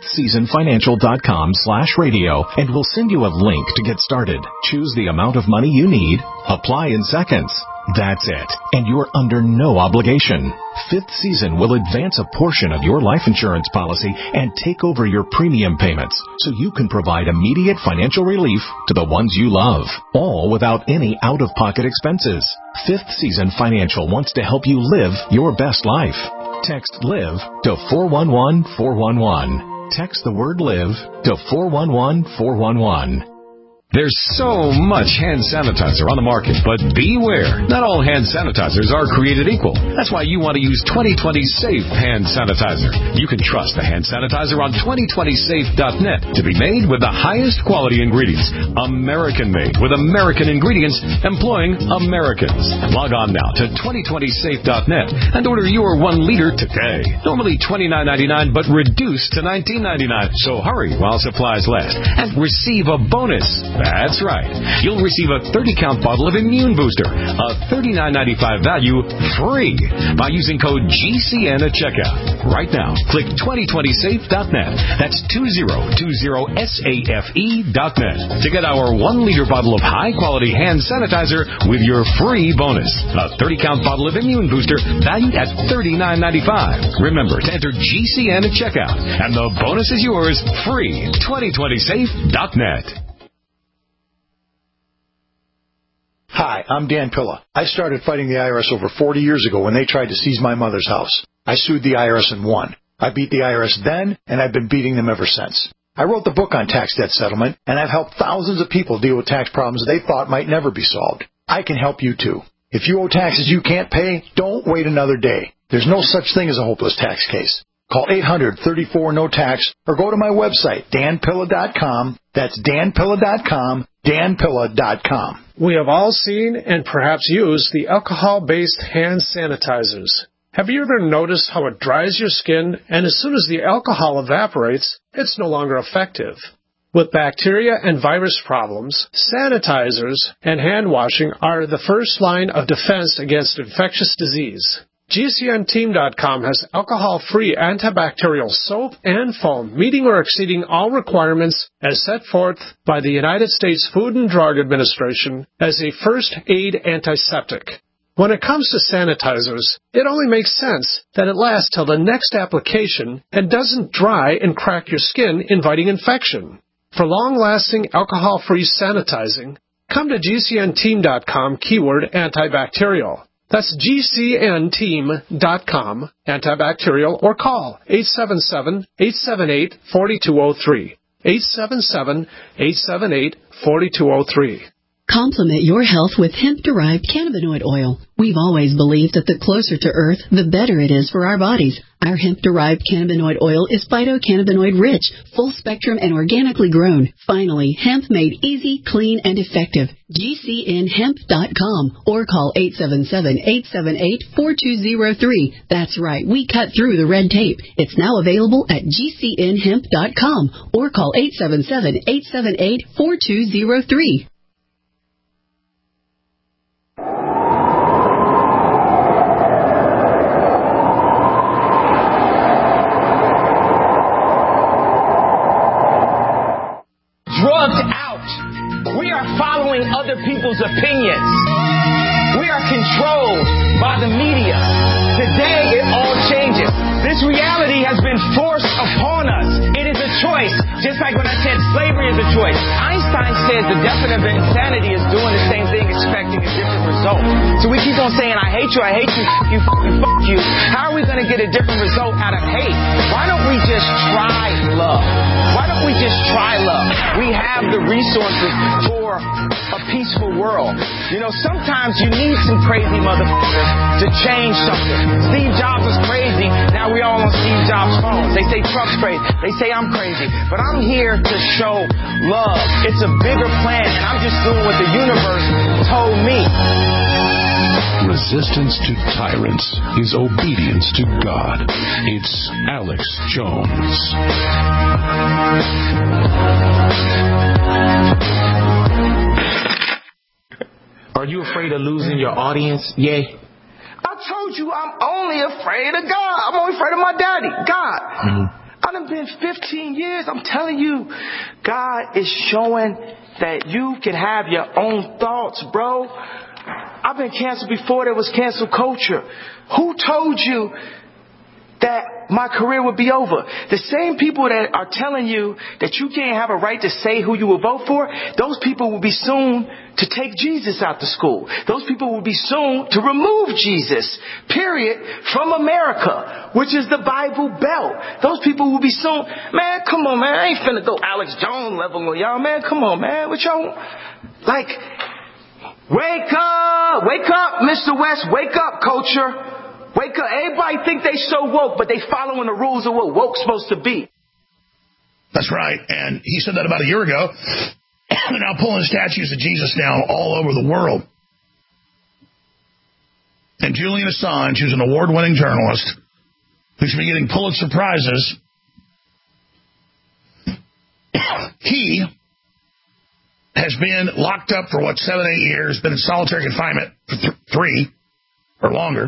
fifthseasonfinancial.com/radio and we'll send you a link to get started. Choose the amount of money you need. Apply in seconds. That's it. And you're under no obligation. Fifth Season will advance a portion of your life insurance policy and take over your premium payments so you can provide immediate financial relief to the ones you love, all without any out-of-pocket expenses. Fifth Season Financial wants to help you live your best life. Text LIVE to 411411. Text the word LIVE to 411411. There's so much hand sanitizer on the market, but beware. Not all hand sanitizers are created equal. That's why you want to use 2020 Safe Hand Sanitizer. You can trust the hand sanitizer on 2020safe.net to be made with the highest quality ingredients. American-made with American ingredients employing Americans. Log on now to 2020safe.net and order your 1 liter today. Normally $29.99, but reduced to $19.99. So hurry while supplies last and receive a bonus. That's right. You'll receive a 30-count bottle of Immune Booster, a $39.95 value, free by using code GCN at checkout. Right now, click 2020safe.net. That's 2020safe.net to get our 1 liter bottle of high-quality hand sanitizer with your free bonus. A 30-count bottle of Immune Booster valued at $39.95. Remember to enter GCN at checkout, and the bonus is yours free. 2020safe.net. Hi, I'm Dan Pilla. I started fighting the IRS over 40 years ago when they tried to seize my mother's house. I sued the IRS and won. I beat the IRS then, and I've been beating them ever since. I wrote the book on tax debt settlement, and I've helped thousands of people deal with tax problems they thought might never be solved. I can help you too. If you owe taxes you can't pay, don't wait another day. There's no such thing as a hopeless tax case. Call 800-34-NO-TAX or go to my website, danpilla.com. That's danpilla.com, danpilla.com. We have all seen and perhaps used the alcohol-based hand sanitizers. Have you ever noticed how it dries your skin, and as soon as the alcohol evaporates, it's no longer effective? With bacteria and virus problems, sanitizers and hand washing are the first line of defense against infectious disease. GCNteam.com has alcohol-free antibacterial soap and foam, meeting or exceeding all requirements as set forth by the United States Food and Drug Administration as a first aid antiseptic. When it comes to sanitizers, it only makes sense that it lasts till the next application and doesn't dry and crack your skin, inviting infection. For long-lasting alcohol-free sanitizing, come to GCNteam.com keyword antibacterial. That's GCNteam.com, antibacterial, or call 877-878-4203. 877-878-4203. Complement your health with hemp-derived cannabinoid oil. We've always believed that the closer to Earth, the better it is for our bodies. Our hemp-derived cannabinoid oil is phytocannabinoid-rich, full-spectrum, and organically grown. Finally, hemp made easy, clean, and effective. GCNhemp.com or call 877-878-4203. That's right, we cut through the red tape. It's now available at GCNhemp.com or call 877-878-4203. Drugged out. We are following other people's opinions. We are controlled by the media. Today, it all changes. This reality has been forced upon us. It is a choice, just like when I said slavery is a choice. Einstein said the definition of insanity is doing the same thing, expecting a different result. So we keep on saying, I hate you, you fuck you. How are we going to get a different result out of hate? Why don't we just try love? Why don't we just try love? We have the resources for a peaceful world. You know, sometimes you need some crazy motherfuckers to change something. Steve Jobs was crazy. Now we all on Steve Jobs' phones. They say Trump's crazy. They say I'm crazy. But I'm here to show love. It's a bigger plan, and I'm just doing what the universe told me. Resistance to tyrants is obedience to God. It's Alex Jones. Are you afraid of losing your audience? Yay. I told you I'm only afraid of God. I'm only afraid of my daddy, God. Mm-hmm. I done been 15 years. I'm telling you, God is showing that you can have your own thoughts, bro. I've been canceled before there was cancel culture. Who told you that that my career would be over. The same people that are telling you that you can't have a right to say who you will vote for, those people will be soon to take Jesus out to school. Those people will be soon to remove Jesus, period, from America, which is the Bible Belt. Those people will be soon. Man, come on, man. I ain't finna go Alex Jones level on y'all, man. Come on, man. What y'all, like, wake up, Mr. West. Wake up, culture. Wake up. Everybody think they so woke, but they following the rules of what woke's supposed to be. That's right. And he said that about a year ago. They're now pulling statues of Jesus now all over the world. And Julian Assange, who's an award-winning journalist, who's been getting Pulitzer Prizes, he has been locked up for, 7, 8 years, been in solitary confinement for 3 or longer.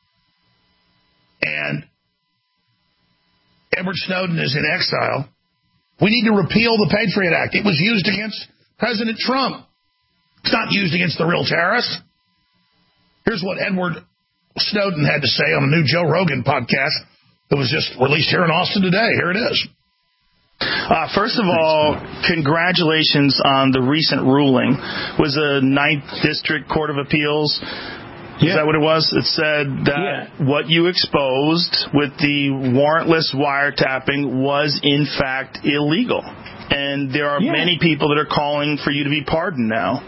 And Edward Snowden is in exile. We need to repeal the Patriot Act. It was used against President Trump. It's not used against the real terrorists. Here's what Edward Snowden had to say on a new Joe Rogan podcast that was just released here in Austin today. Here it is. First of all, congratulations on the recent ruling. It was a 9th District Court of Appeals. Is that what it was? It said that what you exposed with the warrantless wiretapping was, in fact, illegal. And there are many people that are calling for you to be pardoned now.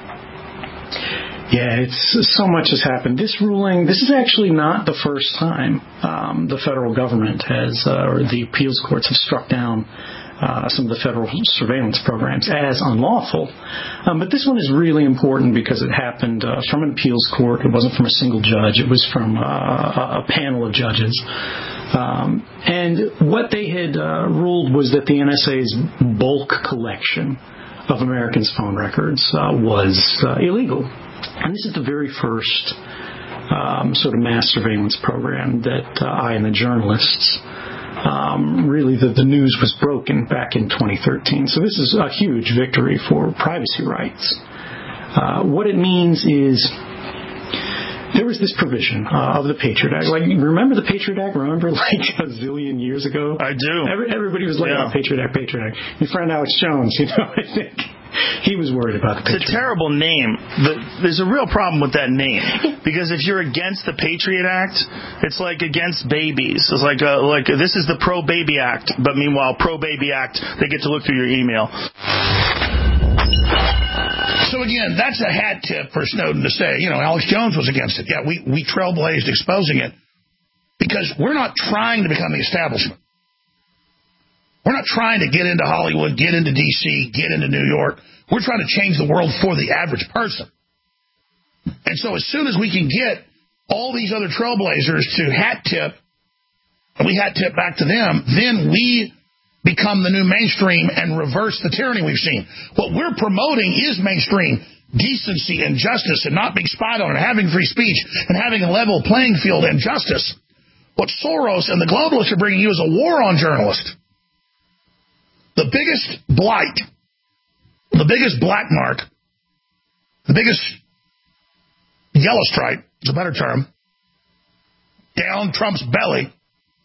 Yeah, so much has happened. This ruling, this is actually not the first time the federal government has, or the appeals courts have struck down some of the federal surveillance programs as unlawful. But this one is really important because it happened from an appeals court. It wasn't from a single judge. It was from a panel of judges. And what they had ruled was that the NSA's bulk collection of Americans' phone records was illegal. And this is the very first sort of mass surveillance program that I and the journalists really the news was broken back in 2013. So this is a huge victory for privacy rights. What it means is there was this provision of the Patriot Act. Like, remember the Patriot Act? Remember, like, a zillion years ago? I do. Everybody was like, Patriot Act, Patriot Act. Your friend Alex Jones, I think he was worried about the Patriot Act. It's a terrible name. There's a real problem with that name. Because if you're against the Patriot Act, it's like against babies. It's like this is the Pro-Baby Act, but meanwhile, Pro-Baby Act, they get to look through your email. So again, that's a hat tip for Snowden to say, Alex Jones was against it. Yeah, we trailblazed exposing it because we're not trying to become the establishment. We're not trying to get into Hollywood, get into D.C., get into New York. We're trying to change the world for the average person. And so as soon as we can get all these other trailblazers to hat tip, and we hat tip back to them, then we become the new mainstream and reverse the tyranny we've seen. What we're promoting is mainstream decency and justice and not being spied on and having free speech and having a level playing field and justice. What Soros and the globalists are bringing you is a war on journalists. The biggest blight, the biggest black mark, the biggest yellow stripe is a better term, down Trump's belly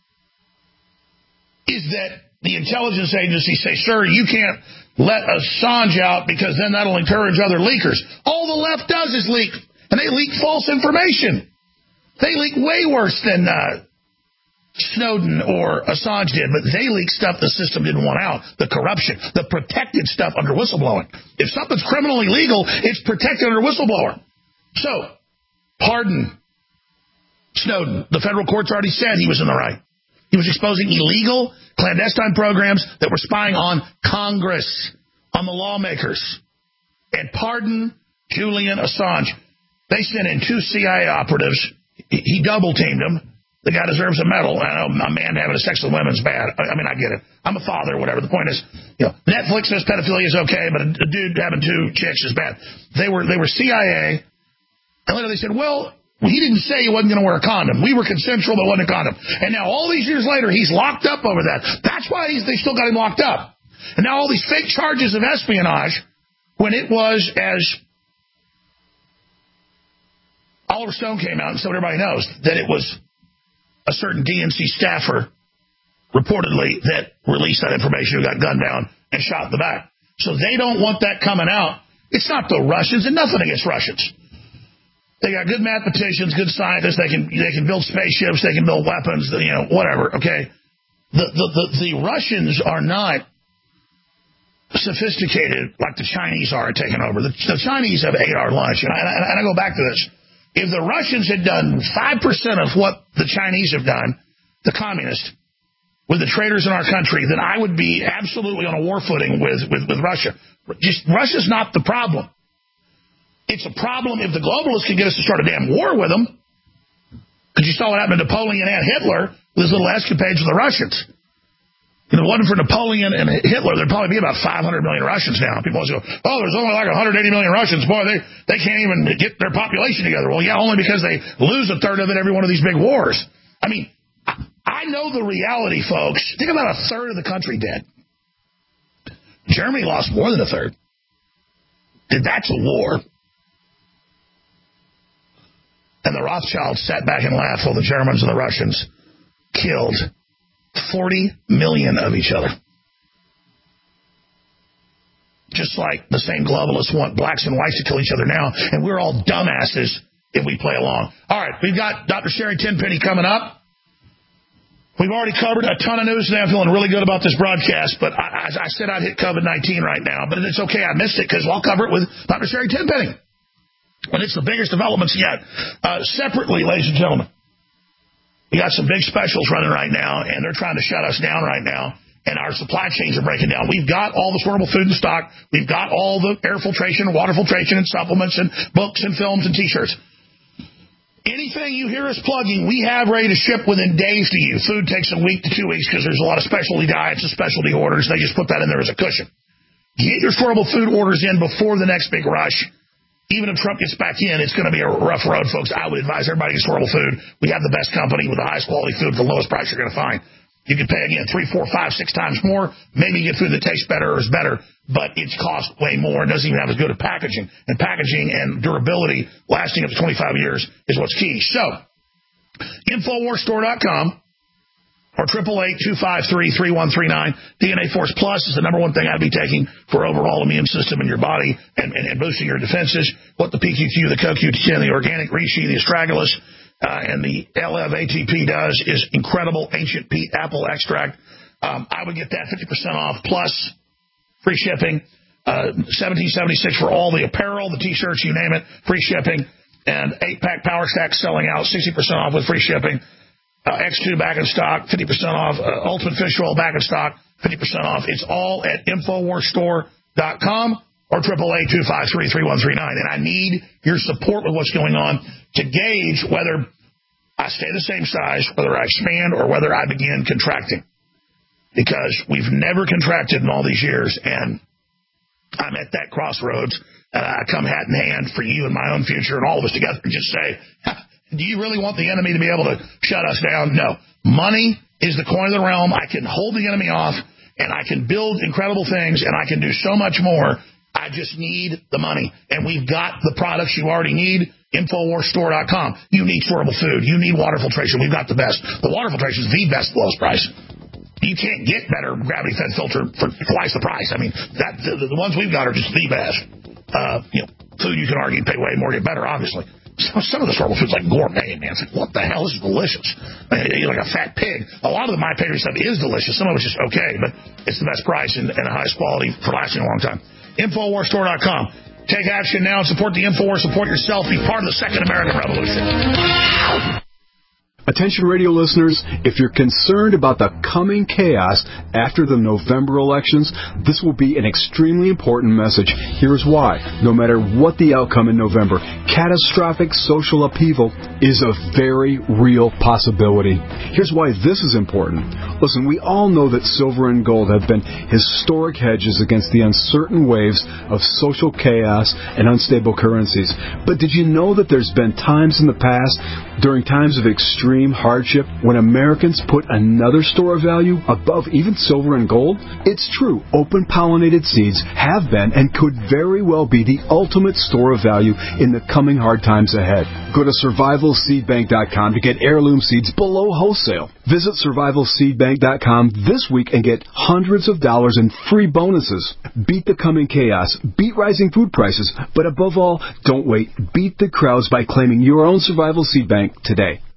is that the intelligence agencies say, sir, you can't let Assange out because then that'll encourage other leakers. All the left does is leak, and they leak false information. They leak way worse than Snowden or Assange did, but they leak stuff the system didn't want out, the corruption, the protected stuff under whistleblowing. If something's criminally legal, it's protected under whistleblower. So, pardon Snowden. The federal court's already said he was in the right. He was exposing illegal, clandestine programs that were spying on Congress, on the lawmakers. And pardon Julian Assange. They sent in 2 CIA operatives. He double-teamed them. The guy deserves a medal. I know a man having sex with women is bad. I mean, I get it. I'm a father or whatever. The point is, Netflix says pedophilia is okay, but a dude having 2 chicks is bad. They were CIA. And later they said, well, he didn't say he wasn't going to wear a condom. We were consensual, but wasn't a condom. And now all these years later, he's locked up over that. That's why they still got him locked up. And now all these fake charges of espionage, when it was, as Oliver Stone came out and so everybody knows, that it was a certain DNC staffer reportedly, that released that information, who got gunned down and shot in the back. So they don't want that coming out. It's not the Russians, and nothing against Russians. They got good mathematicians, good scientists. They can build spaceships. They can build weapons. Whatever. Okay. The Russians are not sophisticated like the Chinese are at taking over. The Chinese have ate our lunch, and I go back to this. If the Russians had done 5% of what the Chinese have done, the communists, with the traitors in our country, then I would be absolutely on a war footing with Russia. Russia's not the problem. It's a problem if the globalists can get us to start a damn war with them. Because you saw what happened to Napoleon and Hitler with his little escapades with the Russians. If it wasn't for Napoleon and Hitler, there'd probably be about 500 million Russians now. People always go, oh, there's only like 180 million Russians. Boy, they can't even get their population together. Well, yeah, only because they lose a third of it every one of these big wars. I mean, I know the reality, folks. Think about a third of the country dead. Germany lost more than a third. That's a war. And the Rothschilds sat back and laughed while the Germans and the Russians killed 40 million of each other. Just like the same globalists want blacks and whites to kill each other now, and we're all dumbasses if we play along. All right, we've got Dr. Sherry Tenpenny coming up. We've already covered a ton of news today. I'm feeling really good about this broadcast, but I said I'd hit COVID-19 right now, but it's okay. I missed it because I'll cover it with Dr. Sherry Tenpenny. And it's the biggest developments yet. Separately, ladies and gentlemen, we got some big specials running right now, and they're trying to shut us down right now, and our supply chains are breaking down. We've got all the storeable food in stock. We've got all the air filtration, water filtration, and supplements, and books, and films, and T-shirts. Anything you hear us plugging, we have ready to ship within days to you. Food takes a week to 2 weeks because there's a lot of specialty diets and specialty orders. They just put that in there as a cushion. Get your storeable food orders in before the next big rush. Even if Trump gets back in, it's going to be a rough road, folks. I would advise everybody to get storeable food. We have the best company with the highest quality food at the lowest price you're going to find. You can pay, again, 3, 4, 5, 6 times more. Maybe you get food that tastes better or is better, but it's cost way more and doesn't even have as good a packaging. And packaging and durability, lasting up to 25 years, is what's key. So, InfoWarsStore.com or 888-253-3139. DNA Force Plus is the number one thing I'd be taking for overall immune system in your body and boosting your defenses. What the PQQ, the CoQ10, the organic reishi, the astragalus, and the LF-ATP does is incredible. Ancient peat apple extract. I would get that 50% off plus free shipping. $17.76 for all the apparel, the T-shirts, you name it, free shipping. And 8-pack Power Stack selling out, 60% off with free shipping. X2 back in stock, 50% off. Ultimate Fish Oil back in stock, 50% off. It's all at InfoWarsStore.com or 888-253-3139. And I need your support with what's going on to gauge whether I stay the same size, whether I expand, or whether I begin contracting. Because we've never contracted in all these years, and I'm at that crossroads, and I come hat in hand for you and my own future and all of us together and just say, do you really want the enemy to be able to shut us down? No. Money is the coin of the realm. I can hold the enemy off, and I can build incredible things, and I can do so much more. I just need the money. And we've got the products you already need. InfoWarsStore.com. You need storeable food. You need water filtration. We've got the best. The water filtration is the best, lowest price. You can't get better gravity-fed filter for twice the price. I mean, the ones we've got are just the best. Food you can argue pay way more, get better, obviously. Some of the storeable food's like gourmet, man. It's like, what the hell? This is delicious. I mean, you're like a fat pig. A lot of the My Pantry stuff is delicious. Some of it's just okay, but it's the best price and the highest quality for lasting a long time. InfoWarsStore.com. Take action now and support the InfoWars. Support yourself. Be part of the Second American Revolution. Attention radio listeners, if you're concerned about the coming chaos after the November elections, this will be an extremely important message. Here's why. No matter what the outcome in November, catastrophic social upheaval is a very real possibility. Here's why this is important. Listen, we all know that silver and gold have been historic hedges against the uncertain waves of social chaos and unstable currencies. But did you know that there's been times in the past, during times of extreme extreme hardship when Americans put another store of value above even silver and gold? It's true. Open pollinated seeds have been and could very well be the ultimate store of value in the coming hard times ahead. Go to survivalseedbank.com to get heirloom seeds below wholesale. Visit survivalseedbank.com this week and get hundreds of dollars in free bonuses. Beat the coming chaos, beat rising food prices, but above all, don't wait. Beat the crowds by claiming your own Survival Seed Bank today.